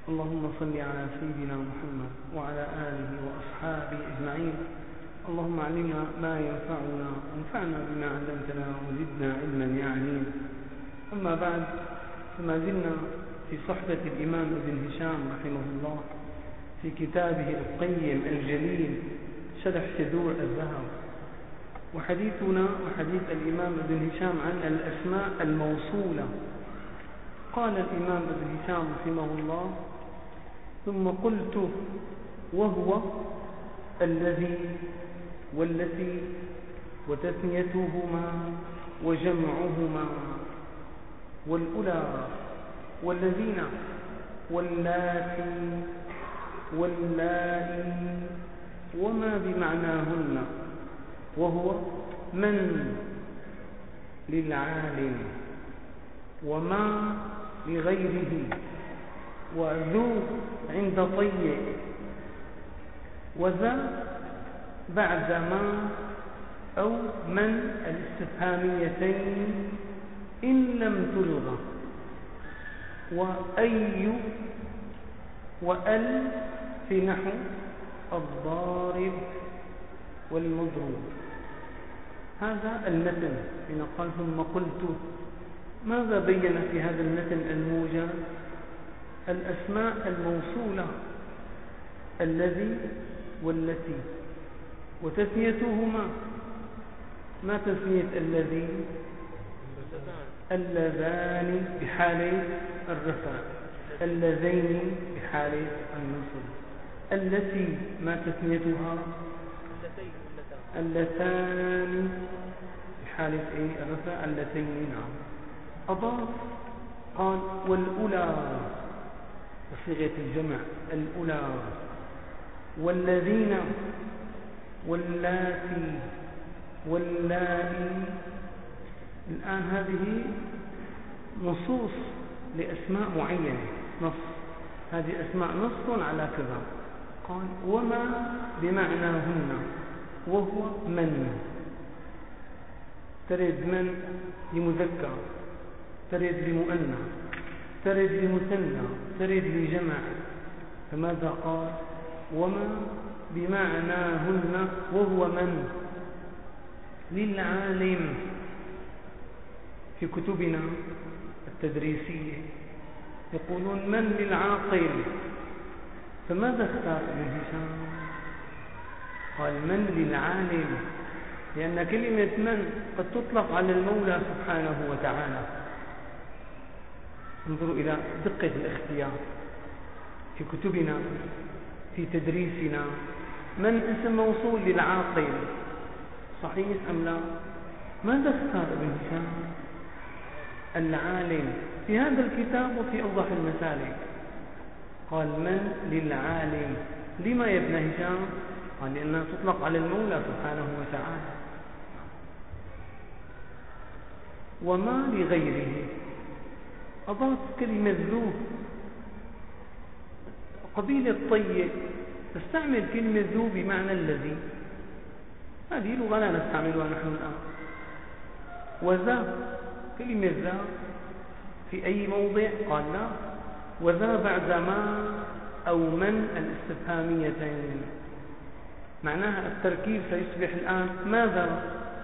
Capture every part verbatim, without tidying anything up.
اللهم صل على سيدنا محمد وعلى آله وأصحابه أجمعين. اللهم علمنا ما ينفعنا وانفعنا بما علمتنا وزدنا علما يا عليم. أما بعد، فما زلنا في صحبة الإمام ابن هشام رحمه الله في كتابه القيم الجليل شرح شذور الذهب، وحديثنا وحديث الإمام ابن هشام عن الأسماء الموصولة. قال الإمام ابن هشام رحمه الله: ثم قلت وهو الذي والتي وتثنيتهما وجمعهما والأولى والذين واللاتي واللائي وما بمعناهن، وهو من للعالم وما لغيره، وذو عند طيء، وذا بعد ما أو من الاستفهاميتين إن لم تلغى، وأي وأل في نحو الضارب والمضروب. هذا المتن. حين قال ثم قلت، ماذا بين في هذا المتن الموجز؟ الأسماء الموصولة، الذي والتي، وتثنيتهما. ما تثنية الذي؟ اللذان بحالي الرفع، اللذين بحالي النصب. التي ما تثنيتها؟ اللتان بحالة ايه؟ الرفع، اللتين. نعم. أضاف قال والأولى بصيغة الجمع، الأولى والذين واللاتي واللائي. الآن هذه نصوص لأسماء معينة، نص، هذه أسماء نص على كذا. قال وما بمعناهن، وهو من. ترد من لمذكر، ترد لمؤنث، ترد لمثنى، ترد لجمع. فماذا قال؟ وما بمعناهن وهو من للعالم. في كتبنا التدريسية يقولون من للعاقل. فماذا اختار ابن هشام؟ قال من للعالم، لأن كلمة من قد تطلق على المولى سبحانه وتعالى. انظروا إلى دقة الاختيار في كتبنا في تدريسنا. من اسم موصول للعاقل، صحيح أم لا؟ ماذا اختار ابن هشام؟ العالم في هذا الكتاب وفي أوضح المسالك. قال من للعالم. لما يا ابن هشام؟ قال لأنها تطلق على المولى سبحانه وتعالى. وما لغيره. أضاف كلمة ذو. قبيلة طيء تستعمل كلمة ذو بمعنى الذي. هذه لغة لا نستعملها نحن الآن. وذا، كلمة ذا في أي موضع؟ قال لا، وذا بعد ما أو من الاستفهاميتين. معناها التركيب سيصبح الآن ماذا؟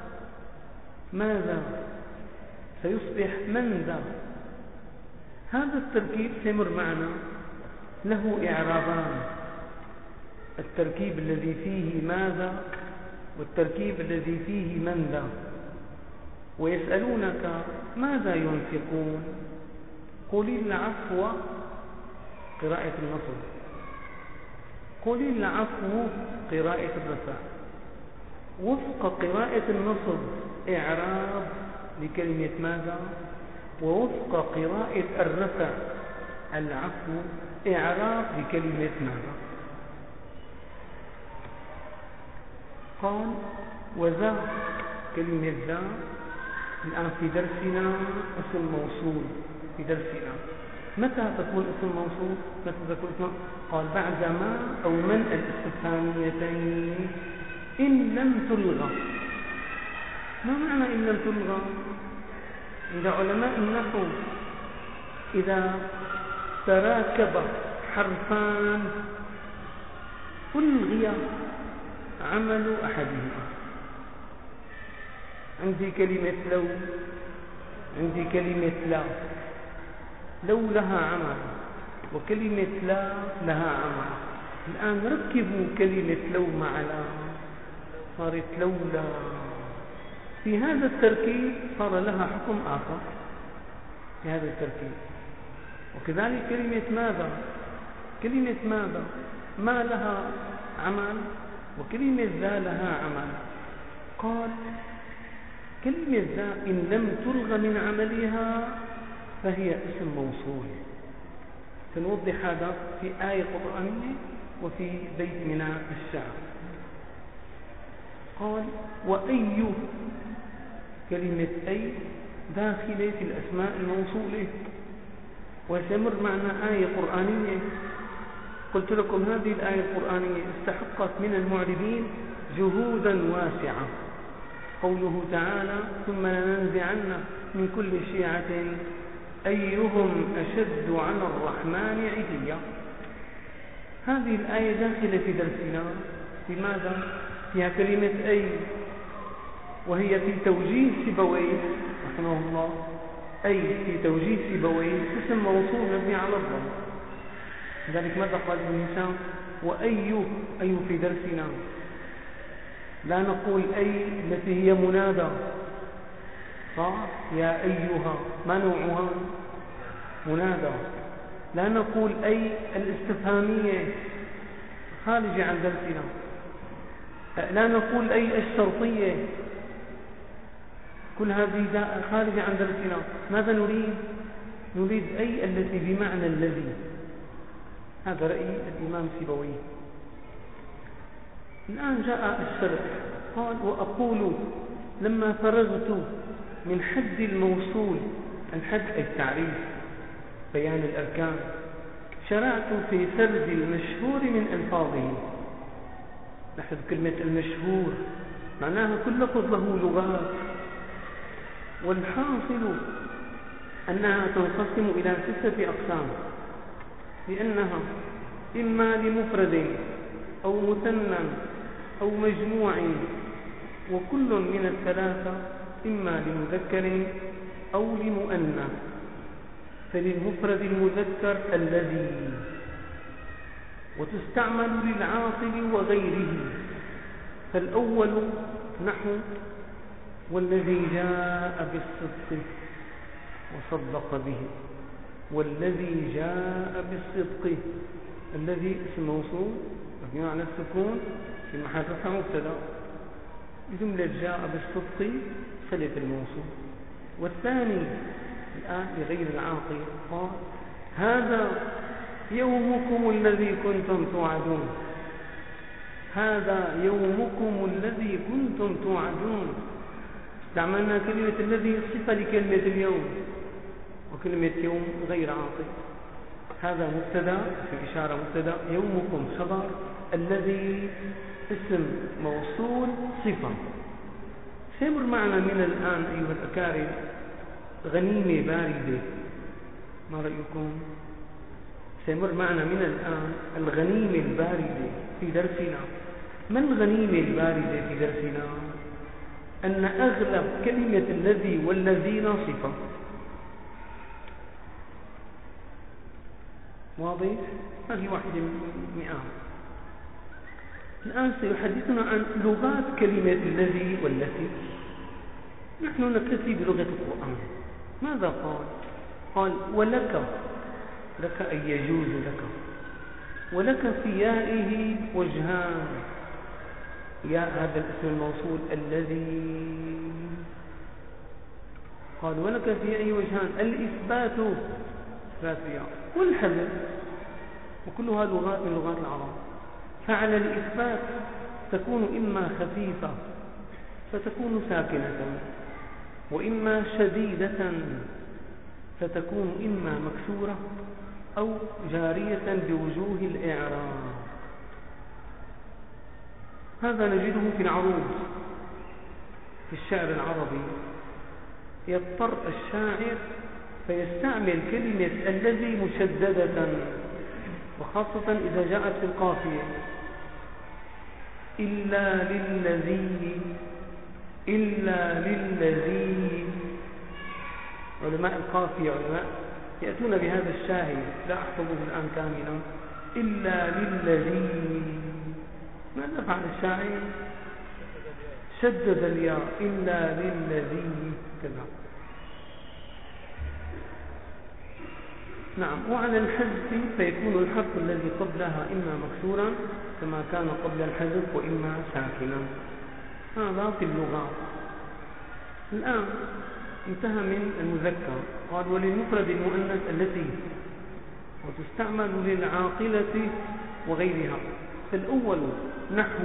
ماذا سيصبح من ذا. هذا التركيب سيمر معنا له إعرابان: التركيب الذي فيه ماذا، والتركيب الذي فيه من ذا. ويسألونك ماذا ينفقون؟ قل العفو، قراءة النصب. قل العفو، قراءة الرفع. وفق قراءة النصب إعراب لكلمة ماذا، ووفق قراءة الرفع العفو إعراب لكلمة ماذا. قال وذا، كلمة ذا الآن في درسنا اسم موصول. في درسنا متى تكون اسم موصول؟ متى تكون اسم؟ قال بعد ما أو من الاستفهاميتين إن لم تلغى. ما معنى إن لم تلغى؟ عند علماء النحو إذا تراكب حرفان ألغي عمل أحدهما. عندي كلمة لو، عندي كلمة لا. لو لها عمل وكلمة لا لها عمل. الآن ركبوا كلمة لو مع لا صارت لولا. في هذا التركيب صار لها حكم آخر في هذا التركيب. وكذلك كلمة ماذا، كلمة ماذا ما لها عمل وكلمة ذا لها عمل. قال كلمة ذا إن لم تلغى من عملها فهي اسم موصول. سنوضح هذا في آية قرآنية وفي بيت من الشعر. قال وأي، كلمة أي داخلة في الأسماء الموصولة وسيمر معنا آية قرآنية. قلت لكم هذه الآية القرآنية استحقت من المعربين جهودا واسعة. قوله تعالى ثم لننزعن من كل شيعة أيهم أشد على الرحمن عتيا. هذه الآية داخلة في درسنا. لماذا؟ فيها كلمة أي، وهي في توجيه سيبويه رحمه الله. أي في توجيه سيبويه اسم موصول مبني على الضم. لذلك ماذا قال ابن هشام؟ وأي، أي في درسنا. لا نقول أي التي هي منادى، صح؟ يا أيها، ما نوعها؟ منادى. لا نقول أي الاستفهامية خارجة عن درسنا. لا نقول أي الشرطية، كل هذه خارجة عن درسنا. ماذا نريد؟ نريد أي التي بمعنى الذي. هذا رأي الإمام سيبويه. الآن جاء الشرع. قال وأقول لما فرغت من حد الموصول، الحد أي التعريف بيان الأركان، شرعت في سرد المشهور من ألفاظه. نحن كلمة المشهور معناها كل لفظ له لغات، والحاصل أنها تنقسم إلى ستة أقسام، لأنها إما لمفرد أو مثنى أو مجموع، وكل من الثلاثة إما لمذكر أو لمؤنث. فللمفرد المذكر الذي، وتستعمل للعاقل وغيره. فالأول نحو والذي جاء بالصدق وصدق به. والذي جاء بالصدق، الذي اسم موصول مبني على السكون في محل رفع مبتدا. جملة جاء بالصدق صلة الموصول. والثاني الآن لغير العاقل قال هذا يومكم الذي كنتم توعدون. هذا يومكم الذي كنتم توعدون. استعملنا كلمة الذي صفة لكلمة اليوم، وكلمة يوم غير عاقل. هذا مبتدا في إشارة مبتدا، يومكم خبر، الذي اسم موصول صفة. سيمر معنا من الآن أيها الأكارم غنيمة باردة. ما رأيكم؟ سيمر معنا من الآن الغنيمة الباردة في درسنا. ما الغنيمة الباردة في درسنا؟ أن أغلب كلمة الذي والذين صفة. واضح؟ هذه واحدة من مئات. الآن سيحدثنا عن لغات كلمة الذي والتي. نحن نكتفي بلغة القرآن. ماذا قال؟ قال ولك، لك أي يجوز لك. ولك في يائه وجهان. يا هذا الاسم الموصول الذي. قال ولك في يائه وجهان، الإثبات إثبات ياء والحذف، وكلها لغات من لغات العرب. فعلى الإثبات تكون إما خفيفة فتكون ساكنة، وإما شديدة فتكون إما مكسورة أو جارية بوجوه الإعراب. هذا نجده في العروض في الشعر العربي. يضطر الشاعر فيستعمل كلمة الذي مشددة، خاصة إذا جاءت في القافية إلا للذي إلا للذي. علماء القافية علماء يأتون بهذا الشاهد، لا أحفظه الآن كاملا. إلا للذي، ماذا فعل الشاعر؟ شدد الياء، إلا للذي كذا. نعم. وعلى الحذف فيكون الحرف الذي قبلها إما مكسورا كما كان قبل الحذف، وإما ساكنا. هذا في اللغة. الآن انتهى من المذكر. قال وللمفرد المؤنث التي، وتستعمل للعاقلة وغيرها. فالأول نحو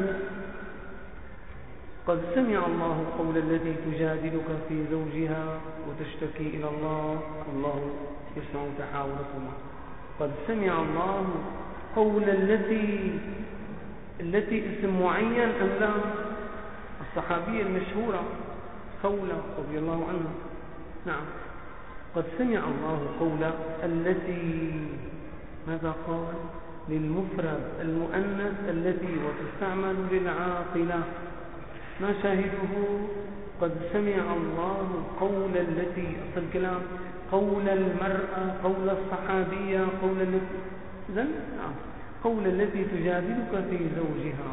قد سمع الله قول التي تجادلك في زوجها وتشتكي إلى الله والله يسمع تحاوركما. قد سمع الله قول التي، التي اسم معين أم لا؟ الصحابية المشهورة خولة رضي الله عنها. نعم. قد سمع الله قول التي، ماذا قال؟ للمفرد المؤنث التي، وتستعمل للعاقلة. ما شاهده؟ قد سمع الله قول التي، أصل الكلام قول المرأة، قول الصحابية، قول التي، إذن نعم قول التي تجادلك في زوجها.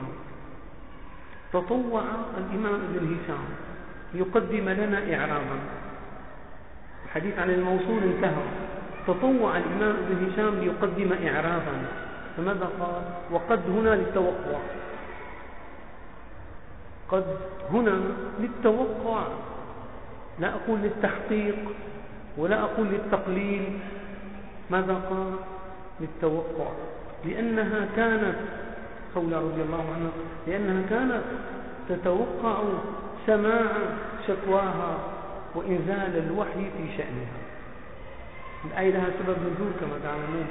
تطوع الإمام ابن هشام يقدم لنا إعرابا، الحديث عن الموصول انتهى. تطوع الإمام ابن هشام ليقدم إعرابا، فماذا قال؟ وقد هنا للتوقع. قد هنا للتوقع، لا أقول للتحقيق ولا أقول للتقليل. ماذا قال؟ للتوقع، لأنها كانت خولة رضي الله عنها، لأنها كانت تتوقع سماع شكواها وإنزال الوحي في شأنها. الآية لها سبب نزول كما تعلمون.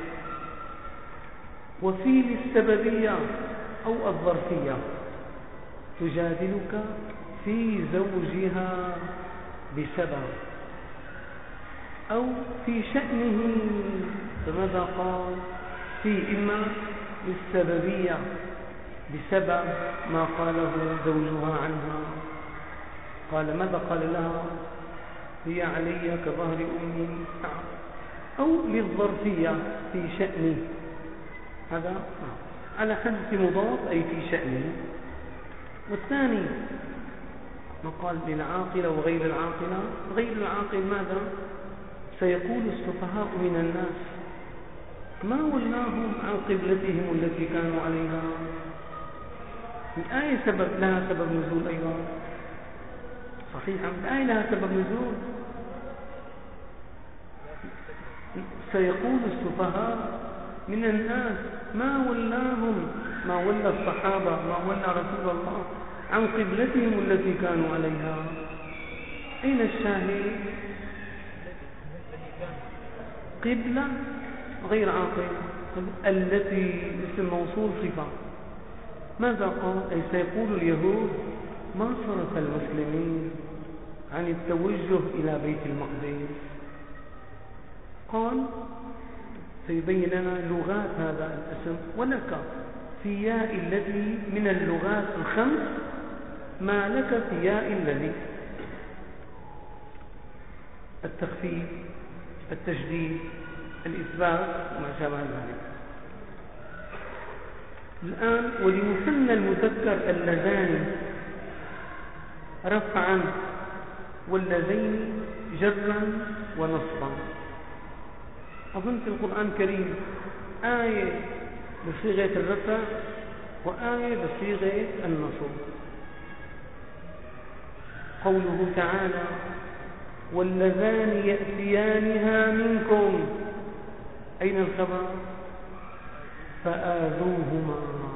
وفي للسببية أو الظرفية، تجادلك في زوجها بسبب أو في شأنه. فماذا قال؟ في إما للسببية بسبب ما قاله زوجها عنها. قال ماذا قال لها؟ هي علي كظهر أمي. أو للظرفية في شأنه، هذا على حذف مضاف أي في شأنه. والثاني ما قال للعاقلة وغير العاقلة. غير العاقل ماذا؟ سيقول السفهاء من الناس ما ولاهم عن قبلتهم التي كانوا عليها. الآية سبب لها سبب نزول أيضا صحيح، الآية لها سبب نزول. سيقول السفهاء من الناس ما ولاهم، ما ولى الصحابة، ما ولى رسول الله عن قبلتهم التي كانوا عليها. أين الشاهد؟ قبلة غير عاقل، التي اسم موصول صفة. ماذا قال؟ أي سيقول اليهود ما صرف المسلمين عن التوجه إلى بيت المقدس. قال سيبين لنا لغات هذا الاسم. ولك في ياء الذي من اللغات الخمس ما لك في ياء الذي: التخفيف، التشديد، الإثبات وما شابه ذلك. الآن ولمثنى المذكر اللذان رفعا واللذين جرا ونصبا. أظن في القرآن الكريم آية بصيغة الرفع وآية بصيغة النصب. قوله تعالى واللذان يأتيانها منكم، أين الخبر؟ فآذوهما.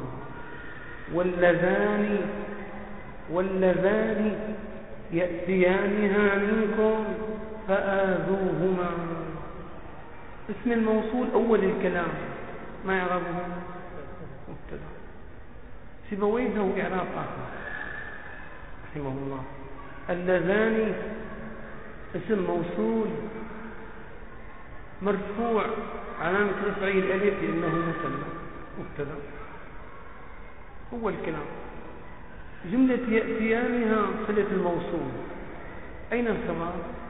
واللذان واللذان يأتيانها منكم فآذوهما. اسم الموصول أول الكلام ما يعرفه مبتدا. سيبويه له إعراب آخر رحمه الله. اللذان اسم موصول مرفوع علامة رفعه الألف لأنه مثنى. مبتدأ. هو الكلام. جملة يأتيانها صلة الموصول، أين الخبر؟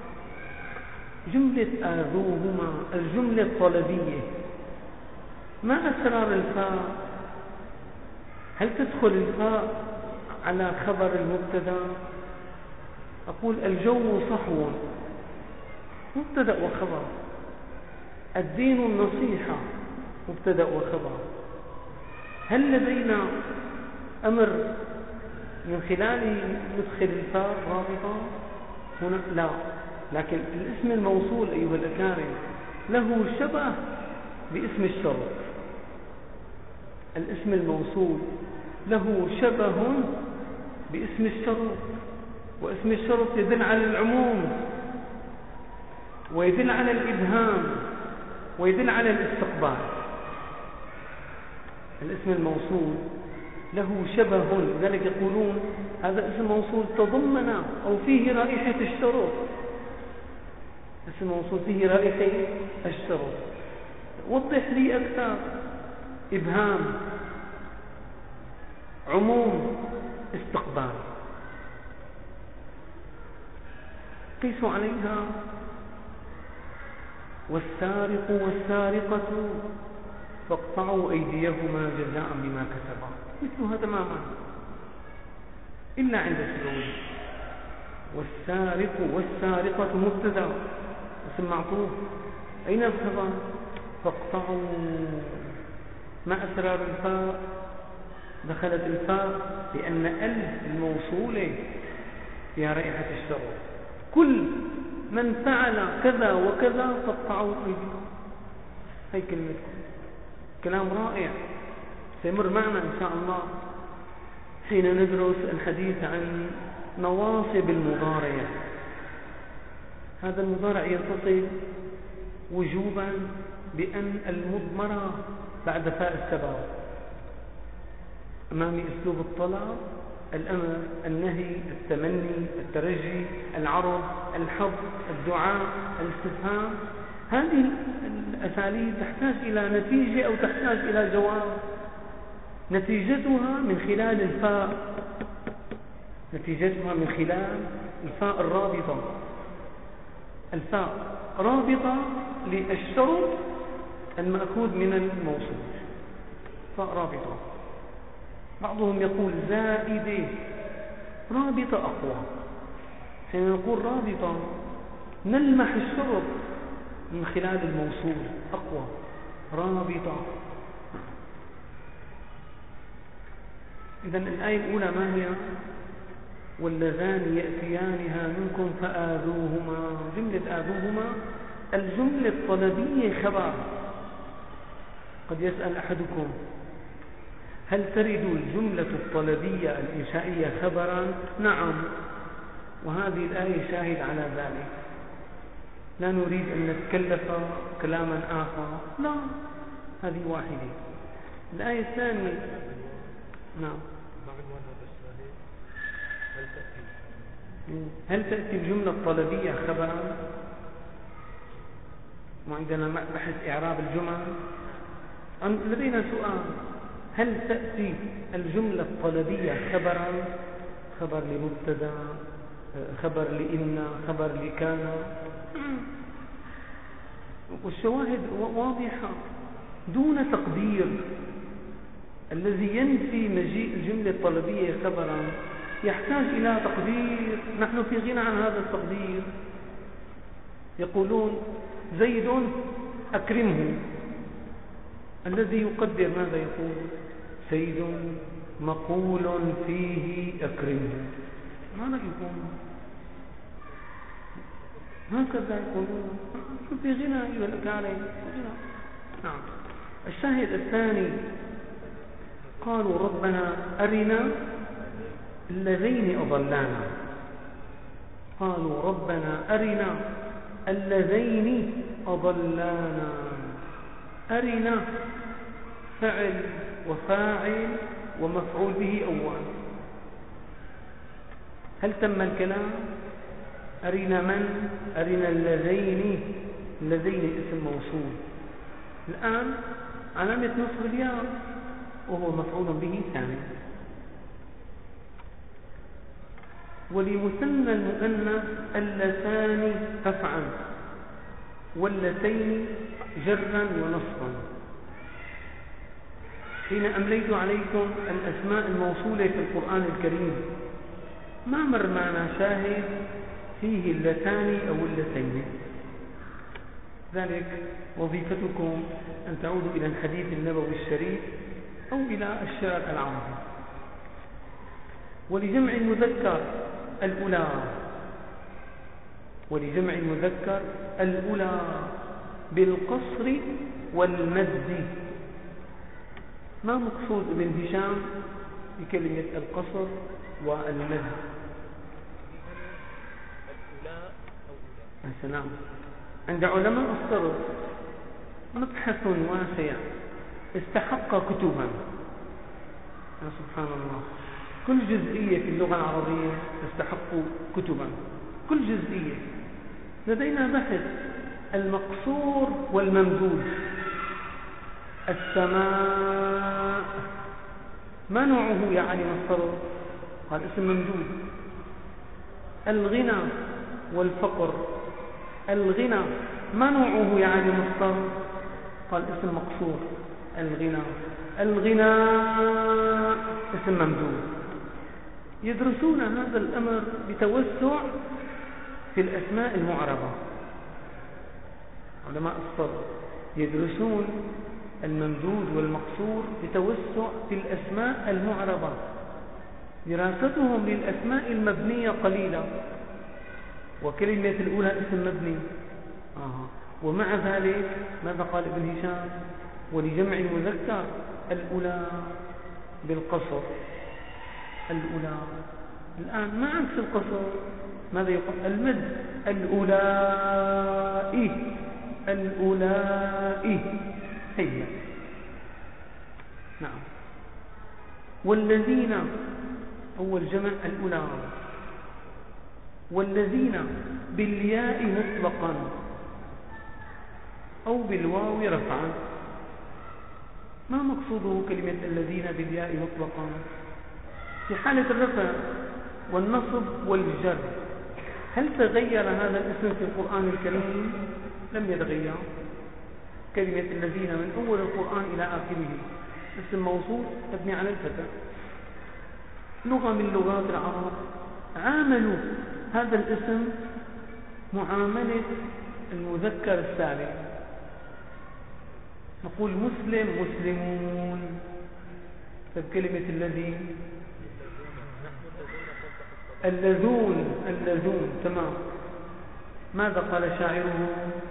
جملة آذوهما الجملة الطلبية، ما أسرار الفاء؟ هل تدخل الفاء على خبر المبتدأ؟ أقول الجو صحو، مبتدأ وخبر. الدين النصيحة، مبتدأ وخبر. هل لدينا أمر من خلاله ندخل الفاء رابطة هنا؟ لا. لكن الاسم الموصول أيها الأكارم له شبه باسم الشرط. الاسم الموصول له شبه باسم الشرط، واسم الشرط يدل على العموم ويدل على الإبهام ويدل على الاستقبال. الاسم الموصول له شبه، لذلك يقولون هذا اسم موصول تضمن أو فيه رائحة الشرط. اسم موصول فيه رائحة الشرط. وضح لي أكثر. إبهام، عموم، استقبال. قيسوا عليها. والسارق والسارقة فاقطعوا أيديهما جزاء بما كسبا، مثلها تماما إلا عند السبوي. والسارق والسارقة مبتدأ اسم معطوف، أين الخبر؟ فاقطعوا. ما أسرار الفاء؟ دخلت الفاء لأن ألف الموصولة فيها رائحة الشر. كل من فعل كذا وكذا فاقطعوا أيديهم. هي كلمتكم. كلام رائع سيمر معنا إن شاء الله حين ندرس الحديث عن نواصب المضارع. هذا المضارع يتصل وجوبا بأن المضمرة بعد فاء السبب. أمامي أسلوب الطلب، الأمر، النهي، التمني، الترجي، العرض، الحظ، الدعاء، الاستفهام. هذه الأساليب تحتاج إلى نتيجة أو تحتاج إلى جواب. نتيجتها من خلال الفاء، نتيجتها من خلال الفاء الرابطة. الفاء رابطة للشرط المأخوذ من الموصول، فاء رابطة. بعضهم يقول زائدة، رابطة أقوى. حين نقول رابطة نلمح الشرط من خلال الموصول، أقوى، رابطة. إذن الآية الأولى ما هي؟ واللذان يأتيانها منكم فآذوهما. جملة آذوهما الجملة الطلبية خبر. قد يسأل أحدكم هل ترد الجملة الطلبية الإنشائية خبرا؟ نعم، وهذه الآية شاهد على ذلك. لا نريد أن نتكلف كلاما آخر، لا، هذه واحدة. الآية الثانية، نعم، هل تأتي الجملة الطلبية خبرا؟ وعندنا بحث إعراب الجمل. لدينا سؤال، هل تأتي الجملة الطلبية خبرا؟ خبر لمبتدا، خبر لإن، خبر لكان. والشواهد واضحة دون تقدير. الذي ينفي مجيء الجملة الطلبية خبرا يحتاج إلى تقدير. نحن في غنى عن هذا التقدير. يقولون زيد أكرمه. الذي يقدر ماذا يقول؟ زيد مقول فيه أكرمه. ماذا يقولون؟ هكذا يقولون. في غنى إلى الأكارم. نعم. الشاهد الثاني، قالوا ربنا أرنا اللذين أضلانا. قالوا ربنا أرنا اللذين أضلانا. أرنا فعل وفاعل ومفعول به أول. هل تم الكلام؟ أرنا من؟ أرنا اللذين. اللذين اسم موصول. الآن علامة نصب الياء وهو مفعول به ثاني. ولمثنى المؤنث اللتان أفعل واللتين جرا ونصبا. حين أمليت عليكم الأسماء الموصولة في القرآن الكريم ما مر معنا شاهد فيه اللتان أو اللتين، ذلك وظيفتكم أن تعودوا إلى الحديث النبوي الشريف أو إلى الشعر العربي. ولجمع المذكر الأولى ولجمع المذكر الأولى بالقصر والمد. ما مقصود ابن هشام بكلمة القصر والمد؟ السلام. عند علماء الصرف مبحث واسع استحق كتبا. يا سبحان الله، كل جزئية في اللغة العربية تستحق كتبا، كل جزئية. لدينا بحث المقصور والممدود. السماء ما نوعه يا عالم الصرف؟ قال اسم ممدود. الغنى والفقر، الغنى ما نوعه يا عالم الصرف؟ قال اسم مقصور. الغنى الغنى اسم ممدود. يدرسون هذا الأمر بتوسع في الأسماء المعربة. علماء الصرف يدرسون الممدود والمقصور بتوسع في الأسماء المعربة. دراستهم للأسماء المبنية قليلة، وكلمة الأولى اسم مبني. آه. ومع ذلك ماذا قال ابن هشام؟ ولجمع المذكر الأولى بالقصر. الأولى الآن ما عكس القصر، ماذا يقول؟ المد. الأولى الأولى هي. نعم. والذين أول جمع الأولى. والذين بالياء مطلقا أو بالواو رفعا. ما مقصوده كلمة الذين بالياء مطلقا؟ في حالة الرفع والنصب والجر هل تغير هذا الاسم في القرآن الكريم؟ لم يتغير. كلمة الذين من أول القرآن إلى آخره اسم موصول مبني على الفتح. لغة من لغات العرب عاملوا هذا الاسم معاملة المذكر السالم. نقول مسلم مسلمون. فبكلمة الذين اللذون اللذون تمام. ماذا قال شاعره؟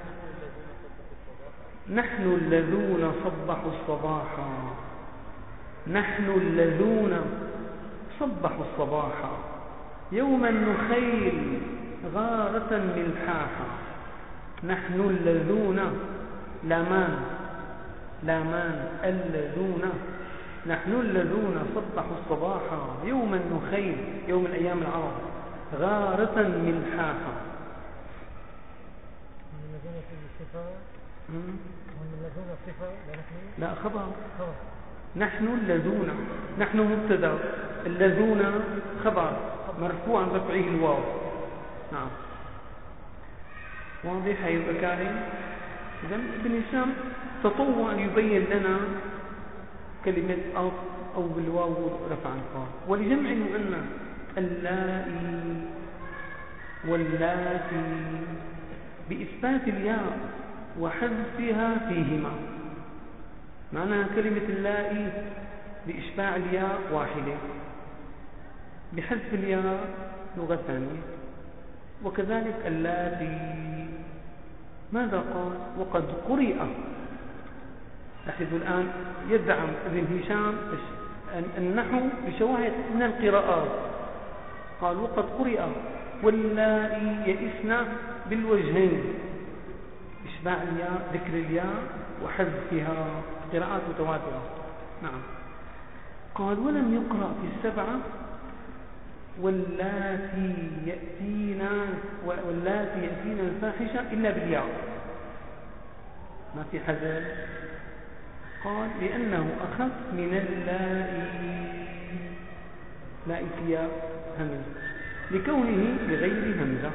نحن الذون صبحوا الصباحا. نحن الذون صبحوا الصباحا يوم النخيل غارة ملحاحا. نحن الذون لامان لامان الذون. نحن الذون صبحوا الصباحا يوم النخيل يوم الأيام العرب غارة ملحاحا. لا خبر. نحن الذون. نحن مبتدا، الذون خبر مرفوع عن رفعه الواو. نعم واضح يا الكريم. إذن ابن هشام تطوع أن يبين لنا كلمة أو أو بالواو رفعا قال. ولجمع المؤنث اللائي واللاتي بإثبات الياء وحذفها فيهما. معنى كلمة اللائي بإشباع الياء واحدة، بحذف الياء لغة ثانية. وكذلك اللاتي ماذا قال؟ وقد قرئ. لاحظوا الآن يدعم ابن هشام النحو بشواهد من القراءات. قال وقد قرئ واللائي يئسن بالوجهين، إشباع الياء ذكر الياء وحذفها، قراءات متواترة. نعم. قال ولم يقرأ في السبعة واللاتي يأتينا واللاتي يأتينا الفاحشة إلا بالياء، ما في حذف. قال لأنه أخف من اللائي، لائي فيها همزة لكونه بغير همزة.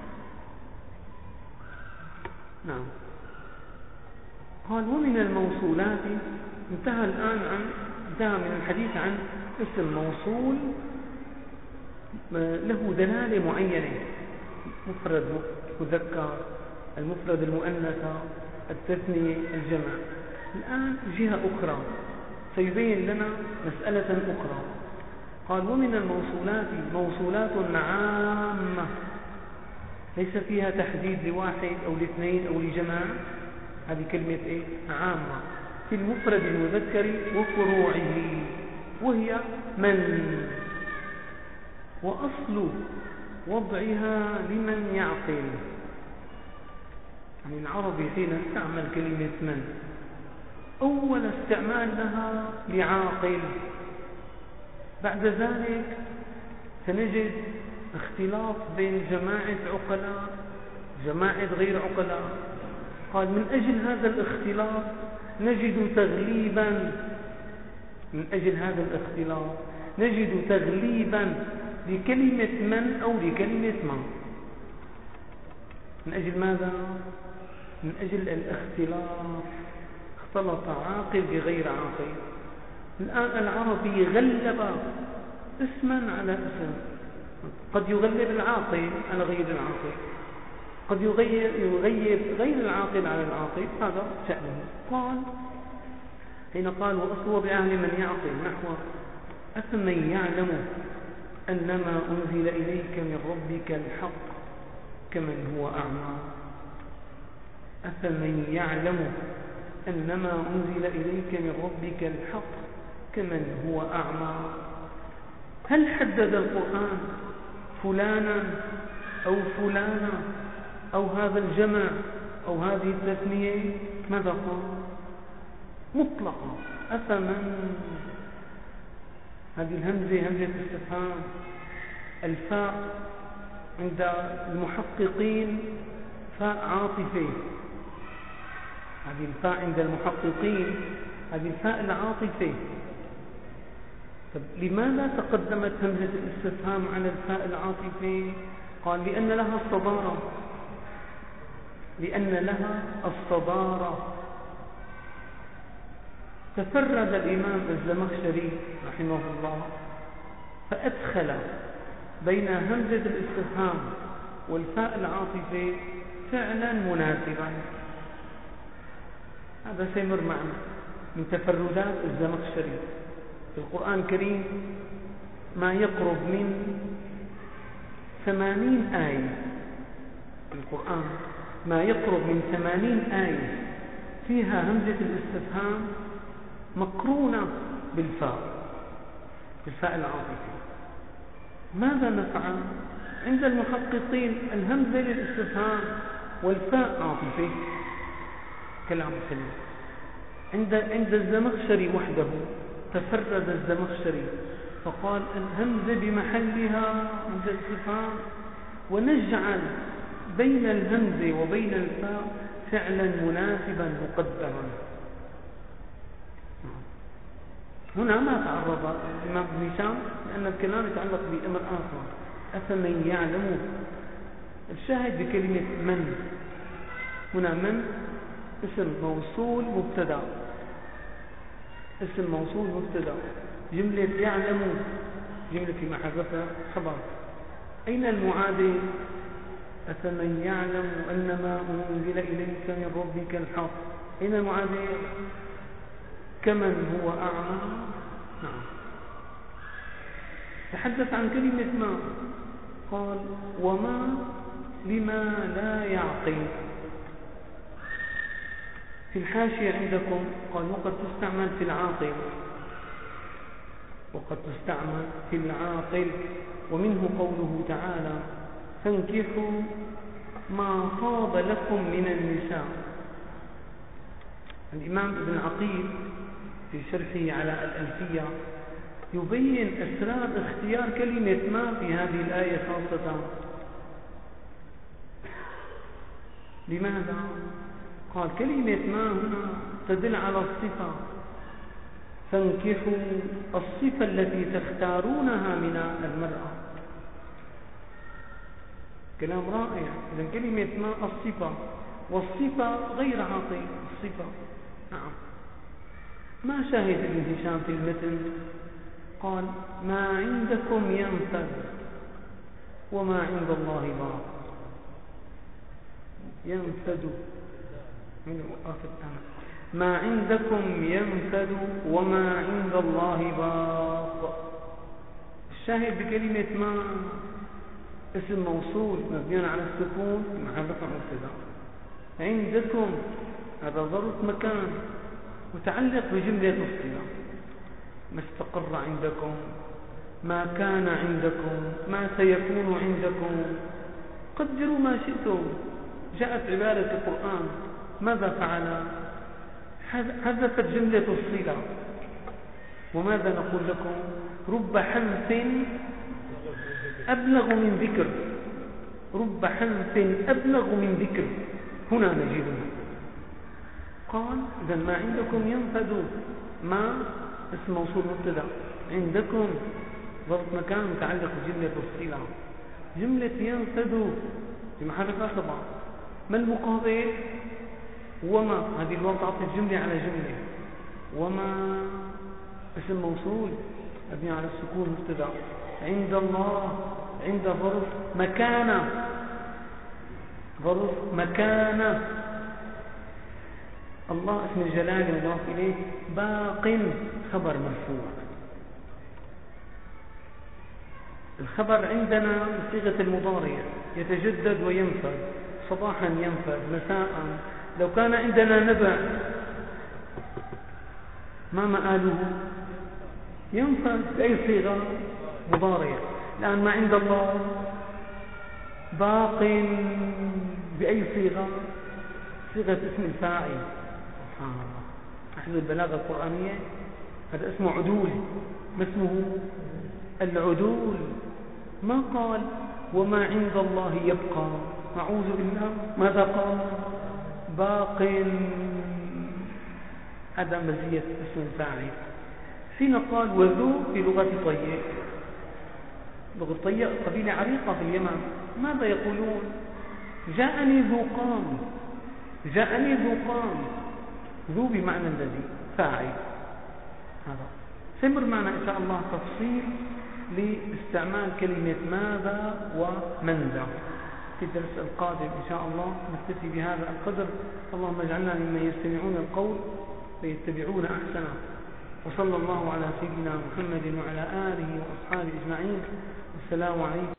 نعم. قال ومن الموصولات، انتهى الآن عن انتهى من الحديث عن اسم موصول له دلالة معينة، مفرد مذكر، المفرد المؤنثة، التثنية، الجمع. الآن جهة أخرى سيبين لنا مسألة أخرى. قال ومن الموصولات موصولات عامة ليس فيها تحديد لواحد أو لاثنين أو لجماعة، هذه كلمة إيه؟ عامة، في المفرد المذكر وفروعه، وهي من، وأصل وضعها لمن يعقل. يعني العربي حين استعمل كلمة من أول استعمال لها لعاقل، بعد ذلك سنجد اختلاط بين جماعة عقلاء جماعة غير عقلاء. قال من أجل هذا الاختلاط نجد تغليبا من أجل هذا الاختلاط نجد تغليبا لكلمة من أو لكلمة ما. من أجل ماذا؟ من أجل الاختلاط، اختلط عاقل بغير عاقل. الآن العربي غلب اسما على اسم، قد يغلب العاقل على غير العاقل، قد يغيب, يغيب غير العاقل على العاقل، هذا شأنه. قال حين قال وأصل وضعها لمن يعقل نحو أفمن يعلم أنما أنزل إليك من ربك الحق كمن هو أعمى. أفمن يعلم أنما أنزل إليك من ربك الحق كمن هو أعمى. هل حدد القرآن فلانا أو فلانا أو هذا الجمع أو هذه التثنية؟ ماذا قال؟ مطلقا. أفمن، هذه الهمزة همزة استفهام. الفاء عند المحققين فاء عاطفة، هذه الفاء عند المحققين هذه الفاء العاطفة. طب لماذا تقدمت همزة الاستفهام على الفاء العاطفة؟ قال لأن لها الصدارة، لأن لها الصدارة. تفرد الإمام الزمخشري رحمه الله فأدخل بين همزة الاستفهام والفاء العاطفة فعلا مناسبا. هذا سيمر معنا من تفردات الزمخشري في القرآن الكريم، ما يقرب من ثمانين آية في القرآن، ما يقرب من ثمانين آية فيها همزة الاستفهام مقرونة بالفاء بالفاء العاطفة. ماذا نفعل؟ عند المحققين الهمزة للاستفهام والفاء عاطفة، كلام سليم. عند عند الزمخشري وحده تفرد الزمخشري فقال الهمزة بمحلها همزة الاستفهام، ونجعل بين الهمزة وبين الفاء فعلا مناسبا مقدرا. هنا ما تعرض الإمام ابن هشام لأن الكلام يتعلق بأمر آخر. أفمن يعلم، الشاهد بكلمة من هنا، من اسم موصول مبتدا، اسم موصول مبتدا، جملة يعلم جملة في محذفها خبر. أين المعادل؟ أفمن يعلم أنما أنزل إليك من ربك الحق، أين المعادل؟ كمن هو أعمى. نعم. تحدث عن كلمة ما، قال وما لما لا يعقل. في الحاشية عندكم قال وقد تستعمل في العاقل، وقد تستعمل في العاقل، ومنه قوله تعالى فانكحوا ما طاب لكم من النساء. الإمام ابن عقيل في شرحه على الألفية يبين أسرار اختيار كلمة ما في هذه الآية خاصة. لماذا؟ قال كلمة ما هنا تدل على الصفة فانكحوا الصفة التي تختارونها من المرأة. كلام رائع. إذن كلمة ما الصفة، والصفة غير عاطل الصفة. نعم. ما شاهد ابن هشام في المتن؟ قال ما عندكم ينفد وما عند الله باق. ينفد من وقف الأمر. ما عندكم ينفد وما عند الله باق. الشاهد بكلمة ما اسم موصول مبني على السكون محل رفع مبتدا. عندكم هذا ظرف مكان متعلق بجملة الصلة. ما استقر عندكم، ما كان عندكم، ما سيكون عندكم، قدروا ما شئتم. جاءت عبارة القرآن ماذا فعل؟ حذفت جملة الصلة. وماذا نقول لكم؟ رب حنف أبلغ من ذكر. رب حنف أبلغ من ذكر هنا نجده. قال إذا ما عندكم ينفد، ما اسم موصول مبتدا، عندكم ظرف مكان متعلق بجملة الصلة. جملة ينفد في محل رفع طبعا. ما المقابل؟ وما. هذه الواو تعطي الجملة على جملة. وما اسم موصول مبني على السكون مبتدا. عند الله عند ظرف مكانه، ظرف مكانه. الله اسم الجلال المضاف إليه. باق خبر مرفوع. الخبر عندنا بصيغة المضارع يتجدد وينفذ. صباحا ينفذ، مساء. لو كان عندنا نبأ ما مآله؟ ينفذ بأي صيغة؟ مضارع. الآن ما عند الله باق بأي صيغة؟ صيغة اسم الفاعل. سبحان الله. أحد البلاغة القرآنية هذا اسمه عدول. ما اسمه؟ العدول. ما قال وما عند الله يبقى. أعوذ بالله. ماذا قال؟ باق. هذا مزية اسم الفاعل. حين قال وذو في لغة طيء. لغة طيء قبيلة عريقة في اليمن. ماذا يقولون؟ جاءني ذو قام. جاءني ذو قام. ذو بمعنى الذي، فاعل. هذا سمر معنا إن شاء الله تفصيل لاستعمال كلمة ماذا ومنذا في الدرس القادم إن شاء الله. نكتفي بهذا القدر. اللهم اجعلنا ممن يستمعون القول فيتبعون أحسنه. وصلى الله على سيدنا محمد وعلى آله وأصحابه أجمعين. السلام عليكم.